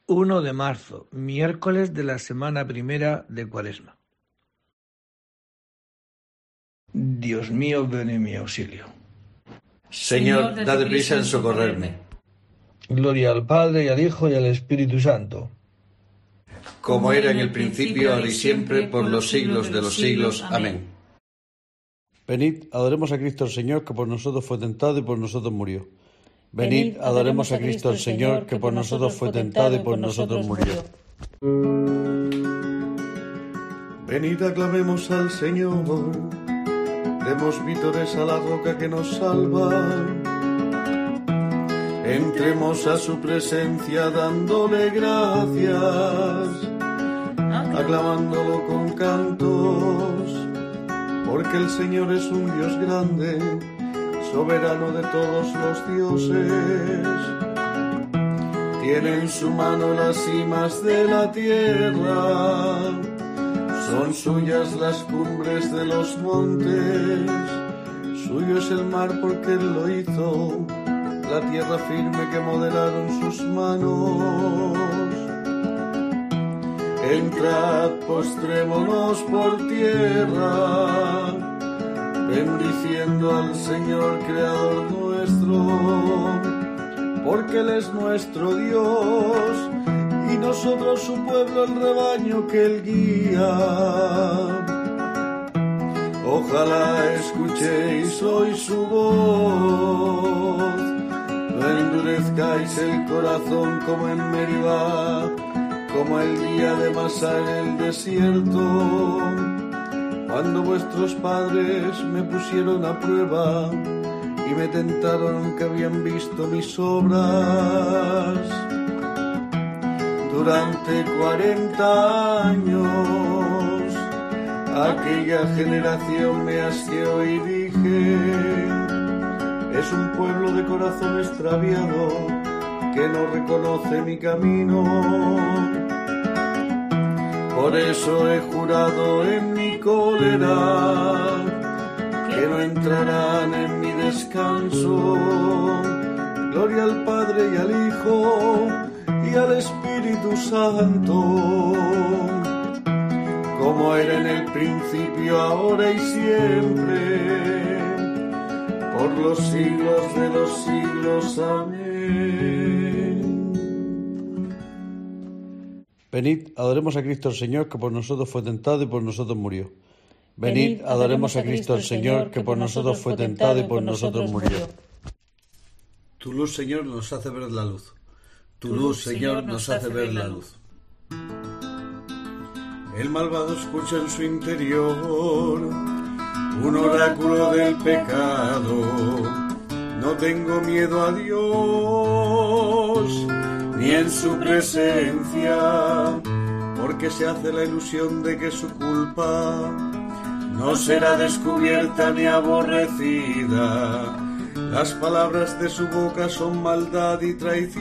1 de marzo, miércoles de la semana primera de Cuaresma. Dios mío, ven en mi auxilio. Señor, dad prisa en socorrerme. Gloria al Padre, y al Hijo, y al Espíritu Santo. Como era en el principio, ahora y siempre, por los siglos de los siglos. Amén. Venid, adoremos a Cristo el Señor, que por nosotros fue tentado y por nosotros murió. Venid, adoremos a Cristo el Señor, que por nosotros fue tentado y por nosotros murió. Venid, aclamemos al Señor, demos vítores a la roca que nos salva. Entremos a su presencia dándole gracias, aclamándolo con cantos, porque el Señor es un Dios grande, soberano de todos los dioses. Tiene en su mano las cimas de la tierra, son suyas las cumbres de los montes, suyo es el mar porque Él lo hizo, la tierra firme que modelaron sus manos. Entrad, postrémonos por tierra, bendiciendo al Señor Creador nuestro, porque Él es nuestro Dios, y nosotros su pueblo, el rebaño que Él guía. Ojalá escuchéis hoy su voz, no endurezcáis el corazón como en Meribá, como el día de Masá en el desierto, cuando vuestros padres me pusieron a prueba y me tentaron aunque habían visto mis obras. Durante 40 años aquella generación me asqueó y dije: es un pueblo de corazón extraviado que no reconoce mi camino. Por eso he jurado en mi cólera que no entrarán en mi descanso. Gloria al Padre y al Hijo y al Espíritu Santo, como era en el principio, ahora y siempre, por los siglos de los siglos. Amén. Venid, adoremos a Cristo el Señor, que por nosotros fue tentado y por nosotros murió. Venid, adoremos a Cristo el Señor, que por nosotros fue tentado y por nosotros murió. Tu luz, Señor, nos hace ver la luz. Tu luz, Señor, nos hace ver la luz. El malvado escucha en su interior un oráculo del pecado. No tengo miedo a Dios, ni en su presencia, porque se hace la ilusión de que su culpa no será descubierta ni aborrecida. Las palabras de su boca son maldad y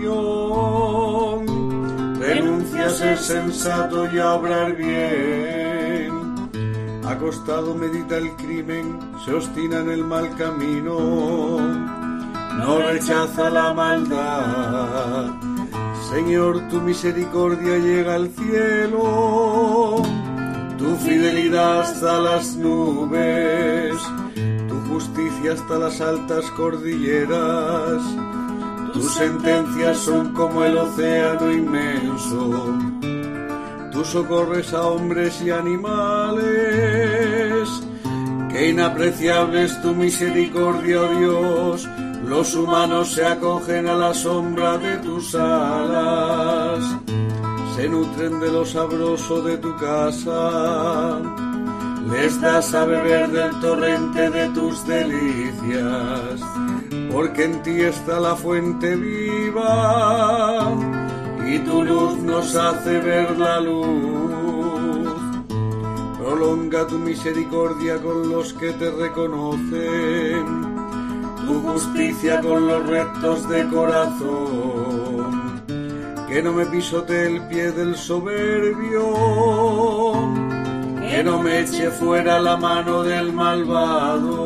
traición. Renuncia a ser sensato y a obrar bien. Acostado medita el crimen, se obstina en el mal camino. No rechaza la maldad. Señor, tu misericordia llega al cielo, tu fidelidad hasta las nubes, tu justicia hasta las altas cordilleras. Tus sentencias son como el océano inmenso. Tú socorres a hombres y animales. Qué inapreciable es tu misericordia, oh Dios. Los humanos se acogen a la sombra de tus alas. Se nutren de lo sabroso de tu casa. Les das a beber del torrente de tus delicias. Porque en ti está la fuente viva, y tu luz nos hace ver la luz. Prolonga tu misericordia con los que te reconocen, tu justicia con los rectos de corazón. Que no me pisotee el pie del soberbio, que no me eche fuera la mano del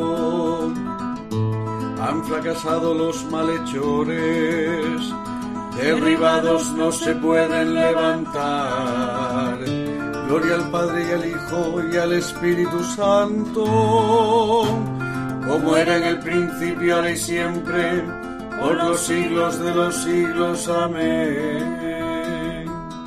malvado. Han fracasado los malhechores, derribados no se pueden levantar. Gloria al Padre y al Hijo y al Espíritu Santo, como era en el principio, ahora y siempre, por los siglos de los siglos. Amén.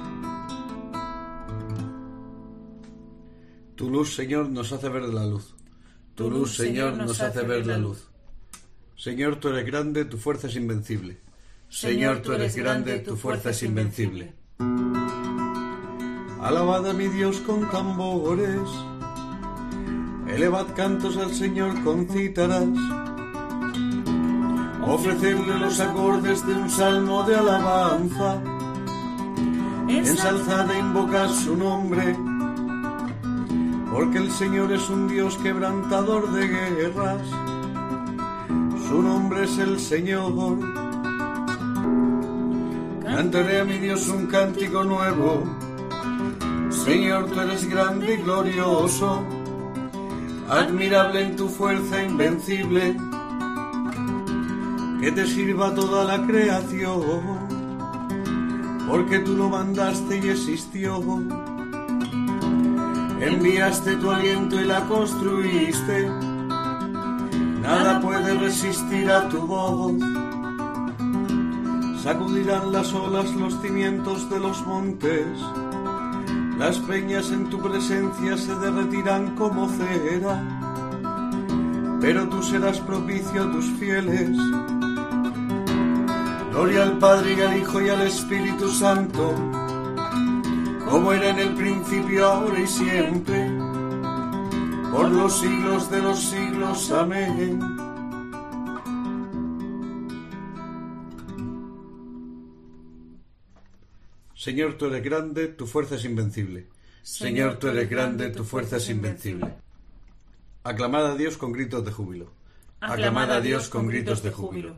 Tu luz, Señor, nos hace ver la luz. Tu luz, Señor, nos hace ver la luz. Señor, tú eres grande, tu fuerza es invencible. Señor, tú eres grande, tu fuerza es invencible. Alabad a mi Dios con tambores, elevad cantos al Señor con cítaras, ofrecerle los acordes de un salmo de alabanza, ensalzad e invocad su nombre, porque el Señor es un Dios quebrantador de guerras, su nombre es el Señor. Cantaré a mi Dios un cántico nuevo. Señor, tú eres grande y glorioso, admirable en tu fuerza invencible, que te sirva toda la creación, porque tú lo mandaste y existió. Enviaste tu aliento y la construiste, nada puede resistir a tu voz. Sacudirán las olas los cimientos de los montes, las peñas en tu presencia se derretirán como cera, pero tú serás propicio a tus fieles. Gloria al Padre y al Hijo y al Espíritu Santo, como era en el principio, ahora y siempre, por los siglos de los siglos. Amén. Señor, tú eres grande, tu fuerza es invencible. Señor, tú eres grande, tu fuerza es invencible. Aclamad a Dios con gritos de júbilo. Aclamad a Dios con gritos de júbilo.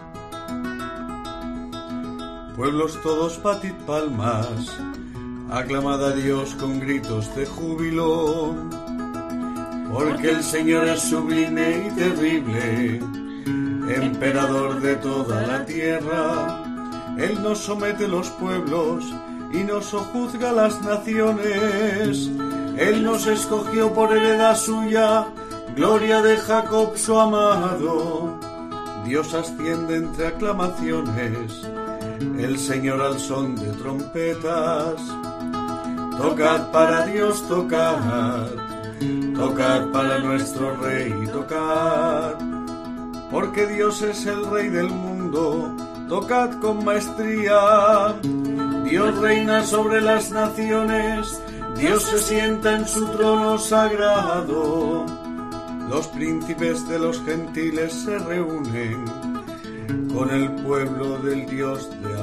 Pueblos todos, batid palmas. Aclamad a Dios con gritos de júbilo. Porque el Señor es sublime y terrible, emperador de toda la tierra. Él nos somete los pueblos y nos sojuzga las naciones. Él nos escogió por heredad suya, gloria de Jacob su amado. Dios asciende entre aclamaciones, el Señor al son de trompetas. Tocad para Dios, tocad, tocad para nuestro Rey, tocad, porque Dios es el Rey del mundo. Tocad con maestría, Dios reina sobre las naciones, Dios se sienta en su trono sagrado. Los príncipes de los gentiles se reúnen con el pueblo del Dios de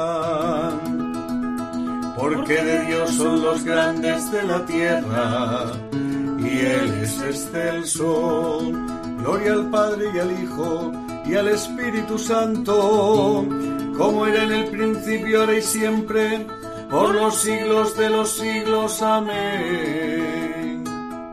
Abraham, porque de Dios son los grandes de la tierra, y Él es excelso. Gloria al Padre y al Hijo y al Espíritu Santo, como era en el principio, ahora y siempre, por los siglos de los siglos. Amén.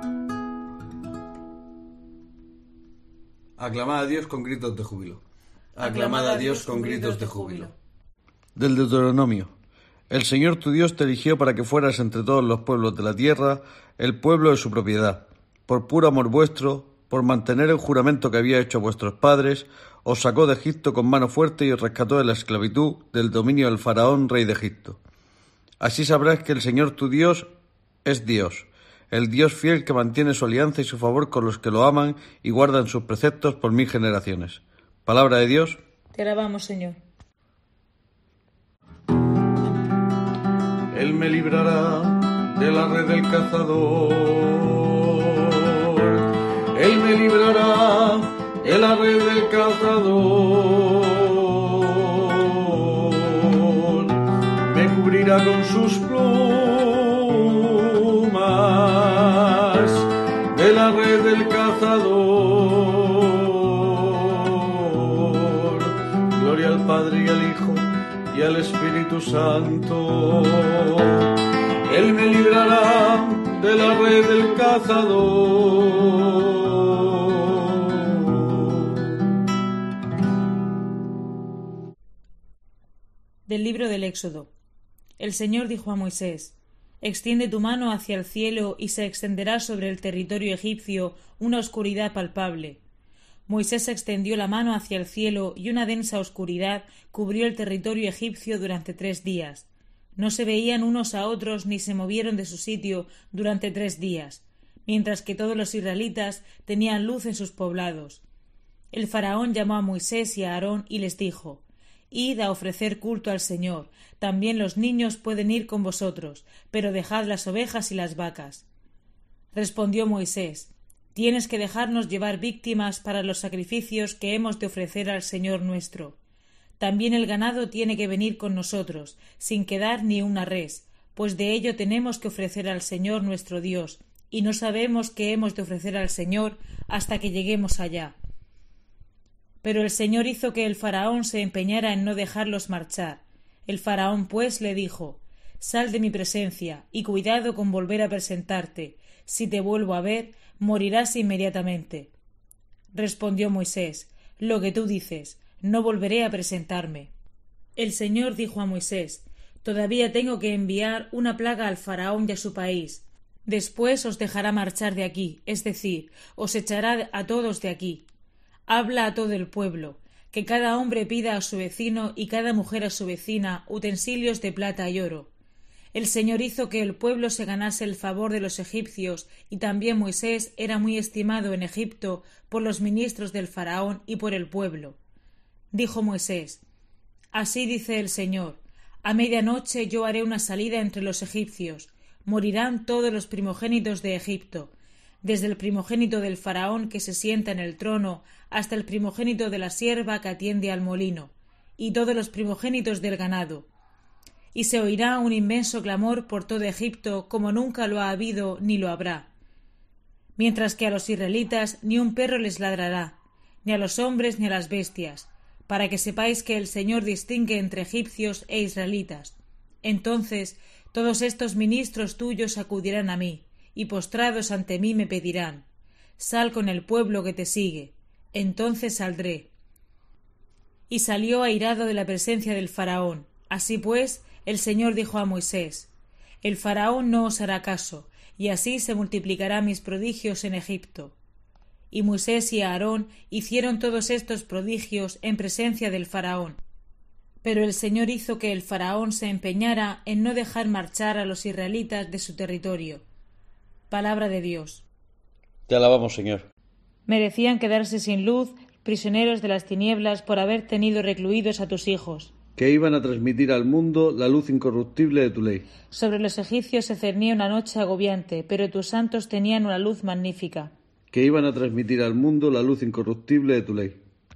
Aclamad a Dios con gritos de júbilo. Aclamad a Dios con gritos de júbilo. Del Deuteronomio. El Señor tu Dios te eligió para que fueras entre todos los pueblos de la tierra el pueblo de su propiedad. Por puro amor vuestro, por mantener el juramento que había hecho a vuestros padres, os sacó de Egipto con mano fuerte y os rescató de la esclavitud del dominio del faraón, rey de Egipto. Así sabrás que el Señor tu Dios es Dios, el Dios fiel que mantiene su alianza y su favor con los que lo aman y guardan sus preceptos por 1000 generaciones. Palabra de Dios. Te alabamos, Señor. Él me librará de la red del cazador. Él me librará de la red del cazador. Me cubrirá con sus plumas de la red del cazador. Gloria al Padre y al Hijo y al Espíritu Santo. Él me librará de la red del cazador. Del libro del Éxodo. El Señor dijo a Moisés: Extiende tu mano hacia el cielo y se extenderá sobre el territorio egipcio una oscuridad palpable. Moisés extendió la mano hacia el cielo y una densa oscuridad cubrió el territorio egipcio durante 3 días. No se veían unos a otros ni se movieron de su sitio durante 3 días, mientras que todos los israelitas tenían luz en sus poblados. El faraón llamó a Moisés y a Aarón y les dijo: Id a ofrecer culto al Señor. También los niños pueden ir con vosotros, pero dejad las ovejas y las vacas. Respondió Moisés: Tienes que dejarnos llevar víctimas para los sacrificios que hemos de ofrecer al Señor nuestro. También el ganado tiene que venir con nosotros, sin quedar ni una res, pues de ello tenemos que ofrecer al Señor nuestro Dios, y no sabemos qué hemos de ofrecer al Señor hasta que lleguemos allá. Pero el Señor hizo que el faraón se empeñara en no dejarlos marchar. El faraón, pues, le dijo: Sal de mi presencia, y cuidado con volver a presentarte. Si te vuelvo a ver, morirás inmediatamente. Respondió Moisés: Lo que tú dices, no volveré a presentarme. El Señor dijo a Moisés: Todavía tengo que enviar una plaga al faraón y a su país. Después os dejará marchar de aquí, es decir, os echará a todos de aquí. Habla a todo el pueblo, que cada hombre pida a su vecino y cada mujer a su vecina utensilios de plata y oro. El Señor hizo que el pueblo se ganase el favor de los egipcios, y también Moisés era muy estimado en Egipto por los ministros del faraón y por el pueblo. Dijo Moisés: Así dice el Señor: A medianoche yo haré una salida entre los egipcios. Morirán todos los primogénitos de Egipto, desde el primogénito del faraón que se sienta en el trono hasta el primogénito de la sierva que atiende al molino, y todos los primogénitos del ganado. Y se oirá un inmenso clamor por todo Egipto como nunca lo ha habido ni lo habrá. Mientras que a los israelitas ni un perro les ladrará, ni a los hombres ni a las bestias, para que sepáis que el Señor distingue entre egipcios e israelitas. Entonces todos estos ministros tuyos acudirán a mí, y postrados ante mí me pedirán: Sal con el pueblo que te sigue. Entonces saldré. Y salió airado de la presencia del faraón. Así pues, el Señor dijo a Moisés: El faraón no os hará caso, y así se multiplicarán mis prodigios en Egipto. Y Moisés y Aarón hicieron todos estos prodigios en presencia del faraón. Pero el Señor hizo que el faraón se empeñara en no dejar marchar a los israelitas de su territorio. Palabra de Dios. Te alabamos, Señor. Merecían quedarse sin luz, prisioneros de las tinieblas, por haber tenido recluidos a tus hijos, que iban a transmitir al mundo la luz incorruptible de tu ley. Sobre los egipcios se cernía una noche agobiante, pero tus santos tenían una luz magnífica, que iban a transmitir al mundo la luz incorruptible de tu ley.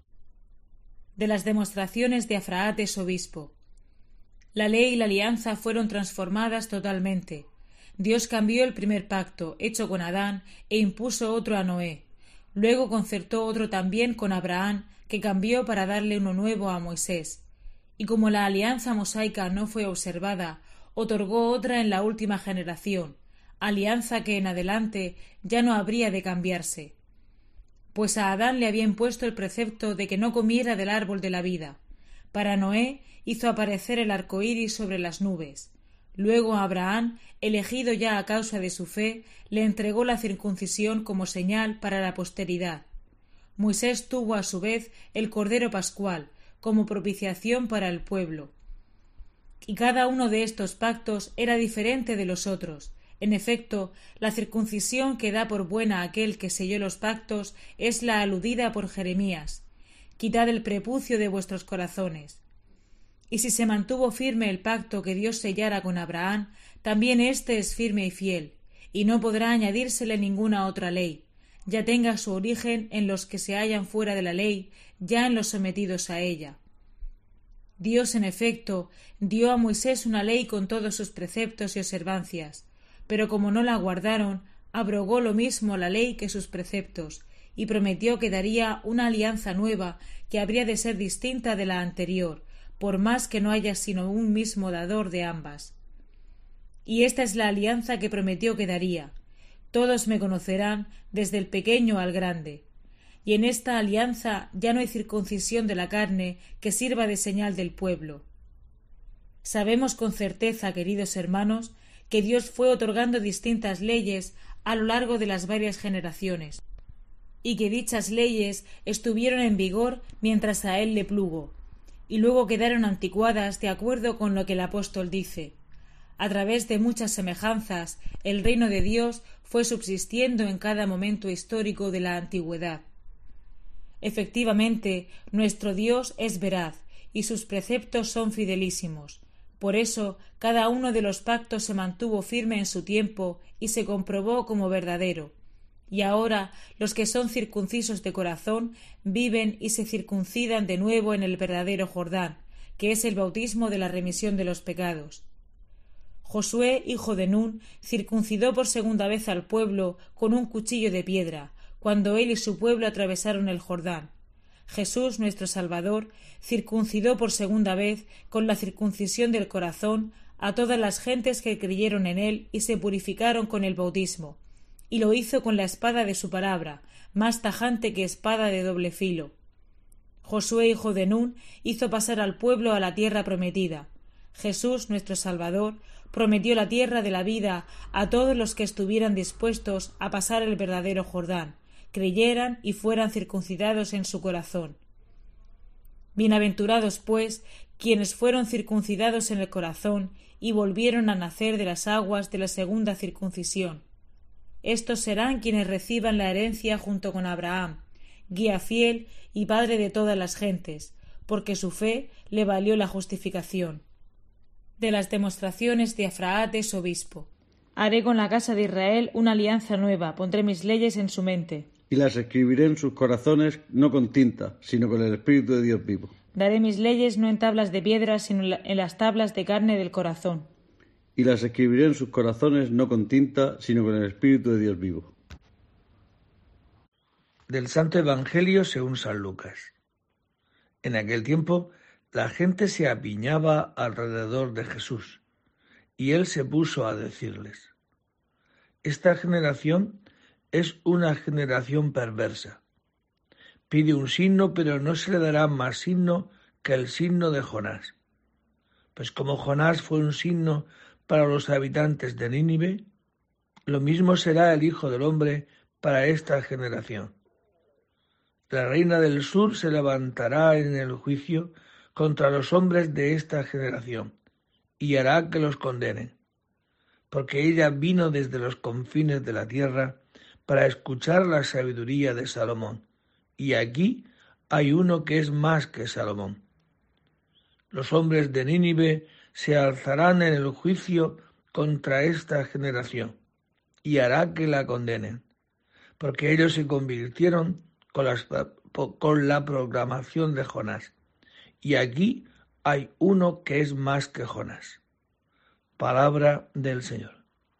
De las demostraciones de Afraates, obispo. La ley y la alianza fueron transformadas totalmente. Dios cambió el primer pacto, hecho con Adán, e impuso otro a Noé. Luego concertó otro también con Abraham, que cambió para darle uno nuevo a Moisés. Y como la alianza mosaica no fue observada, otorgó otra en la última generación, alianza que en adelante ya no habría de cambiarse. Pues a Adán le había impuesto el precepto de que no comiera del árbol de la vida. Para Noé hizo aparecer el arco iris sobre las nubes. Luego a Abraham, elegido ya a causa de su fe, le entregó la circuncisión como señal para la posteridad. Moisés tuvo a su vez el Cordero Pascual, como propiciación para el pueblo. Y cada uno de estos pactos era diferente de los otros. En efecto, la circuncisión que da por buena aquel que selló los pactos es la aludida por Jeremías: Quitad el prepucio de vuestros corazones. Y si se mantuvo firme el pacto que Dios sellara con Abraham, también éste es firme y fiel, y no podrá añadírsele ninguna otra ley, ya tenga su origen en los que se hallan fuera de la ley, ya en los sometidos a ella. Dios, en efecto, dio a Moisés una ley con todos sus preceptos y observancias, pero como no la guardaron, abrogó lo mismo la ley que sus preceptos, y prometió que daría una alianza nueva que habría de ser distinta de la anterior, por más que no haya sino un mismo dador de ambas. Y esta es la alianza que prometió que daría: todos me conocerán, desde el pequeño al grande. Y en esta alianza ya no hay circuncisión de la carne que sirva de señal del pueblo. Sabemos con certeza, queridos hermanos, que Dios fue otorgando distintas leyes a lo largo de las varias generaciones, y que dichas leyes estuvieron en vigor mientras a él le plugo, y luego quedaron anticuadas de acuerdo con lo que el apóstol dice. A través de muchas semejanzas, el reino de Dios fue subsistiendo en cada momento histórico de la antigüedad. Efectivamente, nuestro Dios es veraz, y sus preceptos son fidelísimos. Por eso, cada uno de los pactos se mantuvo firme en su tiempo y se comprobó como verdadero. Y ahora los que son circuncisos de corazón viven y se circuncidan de nuevo en el verdadero Jordán, que es el bautismo de la remisión de los pecados. Josué, hijo de Nun, circuncidó por segunda vez al pueblo con un cuchillo de piedra, cuando él y su pueblo atravesaron el Jordán. Jesús, nuestro Salvador, circuncidó por segunda vez con la circuncisión del corazón a todas las gentes que creyeron en él y se purificaron con el bautismo, y lo hizo con la espada de su palabra, más tajante que espada de doble filo. Josué, hijo de Nun, hizo pasar al pueblo a la tierra prometida. Jesús, nuestro Salvador, prometió la tierra de la vida a todos los que estuvieran dispuestos a pasar el verdadero Jordán, creyeran y fueran circuncidados en su corazón. Bienaventurados, pues, quienes fueron circuncidados en el corazón y volvieron a nacer de las aguas de la segunda circuncisión. Estos serán quienes reciban la herencia junto con Abraham, guía fiel y padre de todas las gentes, porque su fe le valió la justificación. De las demostraciones de Afraates, obispo. Haré con la casa de Israel una alianza nueva, pondré mis leyes en su mente. Y las escribiré en sus corazones, no con tinta, sino con el Espíritu de Dios vivo. Daré mis leyes no en tablas de piedra, sino en las tablas de carne del corazón. Y las escribiré en sus corazones, no con tinta, sino con el Espíritu de Dios vivo. Del Santo Evangelio según San Lucas. En aquel tiempo, la gente se apiñaba alrededor de Jesús, y él se puso a decirles: Esta generación es una generación perversa. Pide un signo, pero no se le dará más signo que el signo de Jonás. Pues como Jonás fue un signo para los habitantes de Nínive, lo mismo será el Hijo del Hombre para esta generación. La reina del sur se levantará en el juicio contra los hombres de esta generación, y hará que los condenen, porque ella vino desde los confines de la tierra para escuchar la sabiduría de Salomón, y aquí hay uno que es más que Salomón. Los hombres de Nínive se alzarán en el juicio contra esta generación, y hará que la condenen, porque ellos se convirtieron con la proclamación de Jonás, y aquí hay uno que es más que Jonás. Palabra del Señor.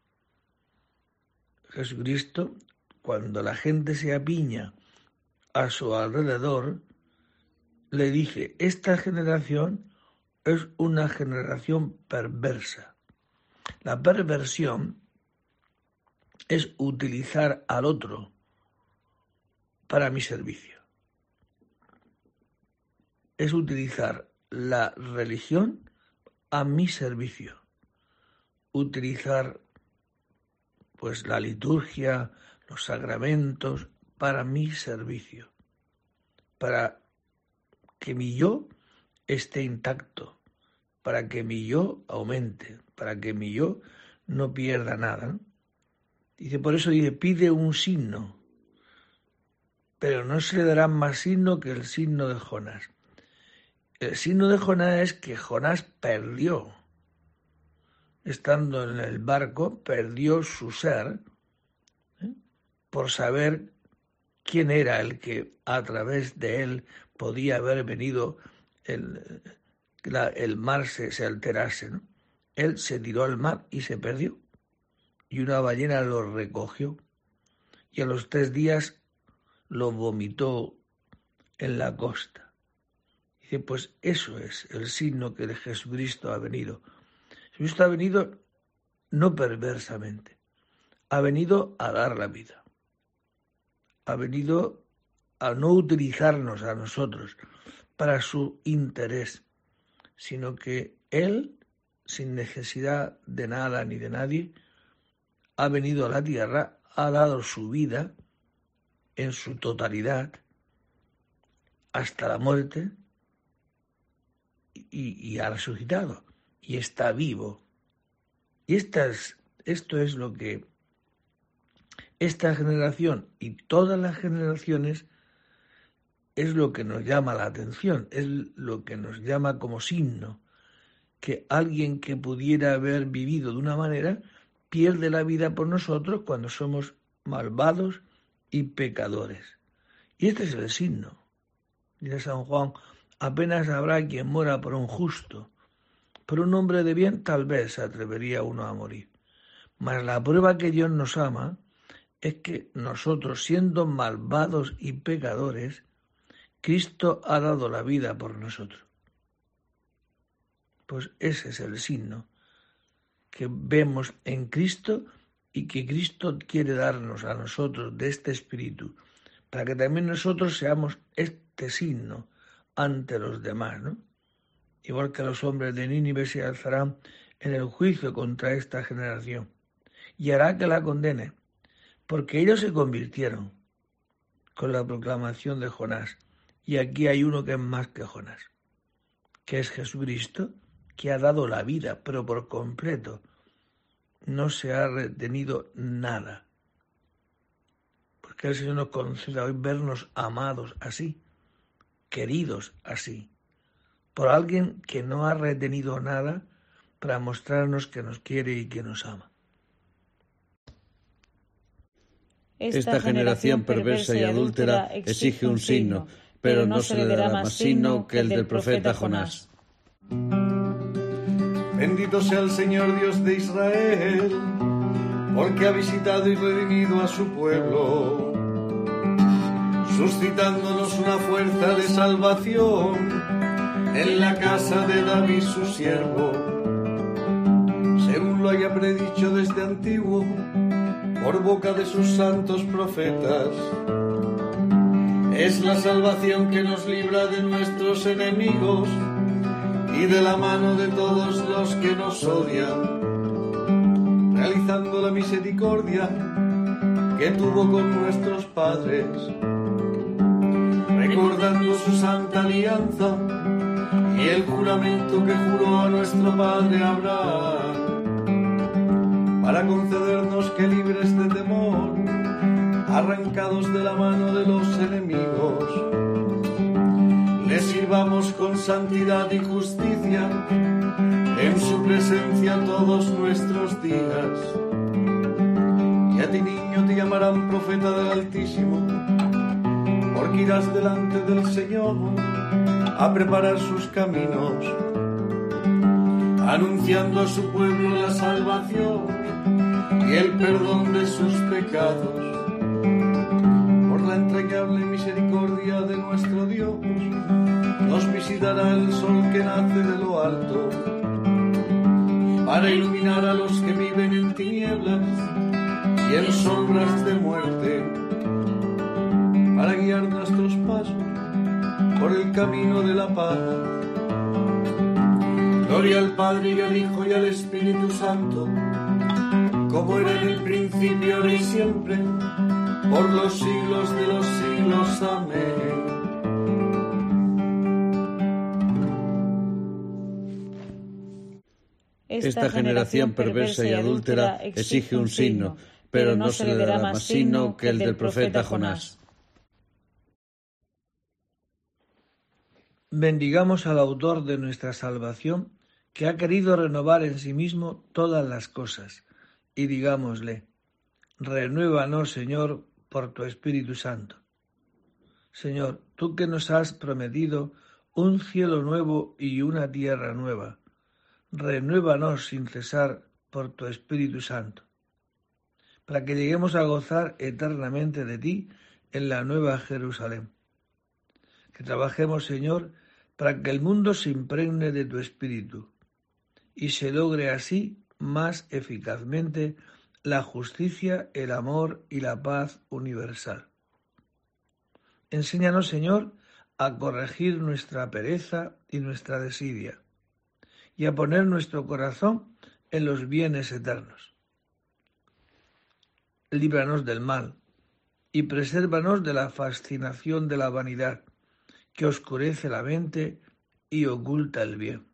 Jesucristo, cuando la gente se apiña a su alrededor, le dice: esta generación es una generación perversa. La perversión es utilizar al otro para mi servicio. Es utilizar la religión a mi servicio. Utilizar pues la liturgia, los sacramentos para mi servicio. Para que mi yo esté intacto, para que mi yo aumente, para que mi yo no pierda nada, ¿no? Por eso dice, pide un signo, pero no se le dará más signo que el signo de Jonás. El signo de Jonás es que Jonás perdió, estando en el barco, perdió su ser, por saber quién era el que a través de él podía haber venido el mar se alterase, ¿no? Él se tiró al mar y se perdió, y una ballena lo recogió, y a los 3 días lo vomitó en la costa. Dice, pues eso es el signo que de Jesucristo ha venido. Jesucristo ha venido no perversamente, ha venido a dar la vida, ha venido a no utilizarnos a nosotros para su interés, sino que Él sin necesidad de nada ni de nadie, ha venido a la tierra, ha dado su vida en su totalidad hasta la muerte y ha resucitado y está vivo. Y esto es lo que esta generación y todas las generaciones es lo que nos llama la atención, es lo que nos llama como signo, que alguien que pudiera haber vivido de una manera pierde la vida por nosotros cuando somos malvados y pecadores. Y este es el signo. Dice San Juan, apenas habrá quien muera por un justo. Por un hombre de bien tal vez se atrevería uno a morir. Mas la prueba que Dios nos ama es que nosotros, siendo malvados y pecadores, Cristo ha dado la vida por nosotros. Pues ese es el signo que vemos en Cristo y que Cristo quiere darnos a nosotros de este espíritu, para que también nosotros seamos este signo ante los demás, ¿no? Igual que los hombres de Nínive se alzarán en el juicio contra esta generación y hará que la condene, porque ellos se convirtieron con la proclamación de Jonás. Y aquí hay uno que es más que Jonás, que es Jesucristo, que ha dado la vida, pero por completo. No se ha retenido nada. Porque el Señor nos conceda hoy vernos amados así, queridos así, por alguien que no ha retenido nada para mostrarnos que nos quiere y que nos ama. Esta generación perversa y adúltera exige un signo, pero no se le dará más signo que el del profeta Jonás. Bendito sea el Señor Dios de Israel, porque ha visitado y redimido a su pueblo, suscitándonos una fuerza de salvación en la casa de David su siervo, según lo haya predicho desde antiguo, por boca de sus santos profetas. Es la salvación que nos libra de nuestros enemigos y de la mano de todos los que nos odian, realizando la misericordia que tuvo con nuestros padres, recordando su santa alianza y el juramento que juró a nuestro padre Abraham, para concedernos que libres de temor, arrancados de la mano de los enemigos, le sirvamos con santidad y justicia en su presencia todos nuestros días. Y a ti, niño, te llamarán profeta del Altísimo, porque irás delante del Señor a preparar sus caminos, anunciando a su pueblo la salvación y el perdón de sus pecados. Por la entrañable misericordia de nuestro Dios, nos visitará el sol que nace de lo alto, para iluminar a los que viven en tinieblas y en sombras de muerte, para guiar nuestros pasos por el camino de la paz. Gloria al Padre y al Hijo y al Espíritu Santo, como era en el principio, ahora y siempre, por los siglos de los siglos. Amén. Esta generación perversa y adúltera exige un signo, pero no se le dará más signo que el del profeta Jonás. Bendigamos al autor de nuestra salvación, que ha querido renovar en sí mismo todas las cosas, y digámosle: renuévanos, Señor, por tu Espíritu Santo. Señor, tú que nos has prometido un cielo nuevo y una tierra nueva, renuévanos sin cesar por tu Espíritu Santo, para que lleguemos a gozar eternamente de ti en la nueva Jerusalén. Que trabajemos, Señor, para que el mundo se impregne de tu Espíritu y se logre así más eficazmente la justicia, el amor y la paz universal. Enséñanos, Señor, a corregir nuestra pereza y nuestra desidia, y a poner nuestro corazón en los bienes eternos. Líbranos del mal y presérvanos de la fascinación de la vanidad, que oscurece la mente y oculta el bien.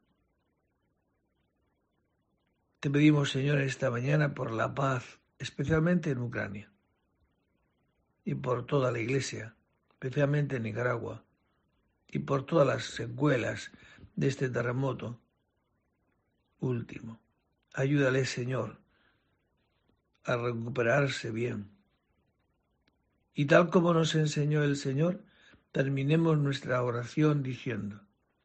Te pedimos, Señor, esta mañana por la paz, especialmente en Ucrania, y por toda la Iglesia, especialmente en Nicaragua, y por todas las secuelas de este terremoto último. Ayúdale, Señor, a recuperarse bien. Y tal como nos enseñó el Señor, terminemos nuestra oración diciendo: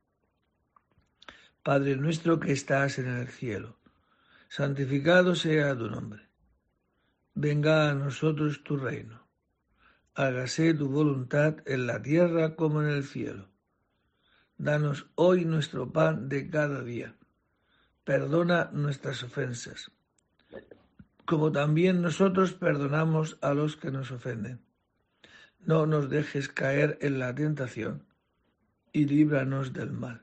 Padre nuestro que estás en el cielo, santificado sea tu nombre. Venga a nosotros tu reino. Hágase tu voluntad en la tierra como en el cielo. Danos hoy nuestro pan de cada día. Perdona nuestras ofensas, como también nosotros perdonamos a los que nos ofenden. No nos dejes caer en la tentación y líbranos del mal.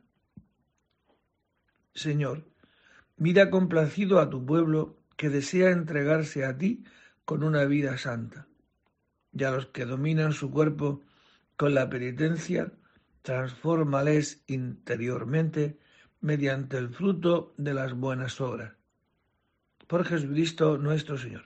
Señor, mira complacido a tu pueblo que desea entregarse a ti con una vida santa, y a los que dominan su cuerpo con la penitencia, transfórmales interiormente mediante el fruto de las buenas obras. Por Jesucristo nuestro Señor.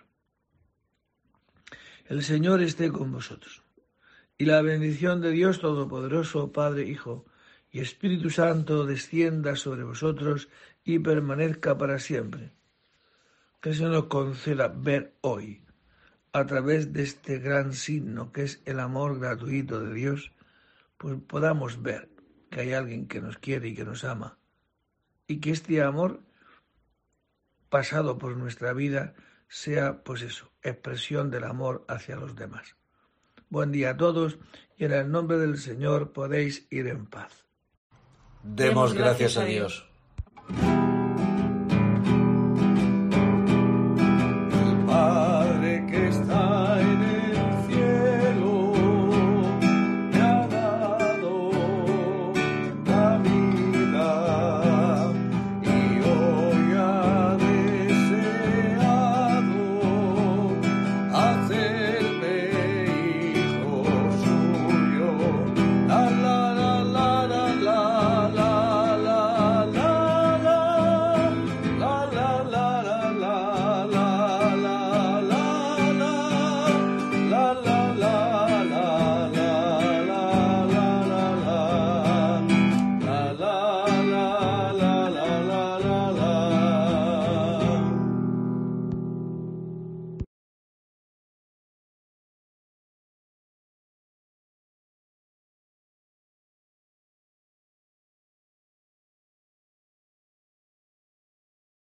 El Señor esté con vosotros. Y la bendición de Dios Todopoderoso, Padre, Hijo y Espíritu Santo, descienda sobre vosotros y permanezca para siempre. Que el Señor nos conceda ver hoy, a través de este gran signo que es el amor gratuito de Dios, pues podamos ver que hay alguien que nos quiere y que nos ama, y que este amor pasado por nuestra vida sea, pues eso, expresión del amor hacia los demás. Buen día a todos, y en el nombre del Señor podéis ir en paz. Demos gracias a Dios.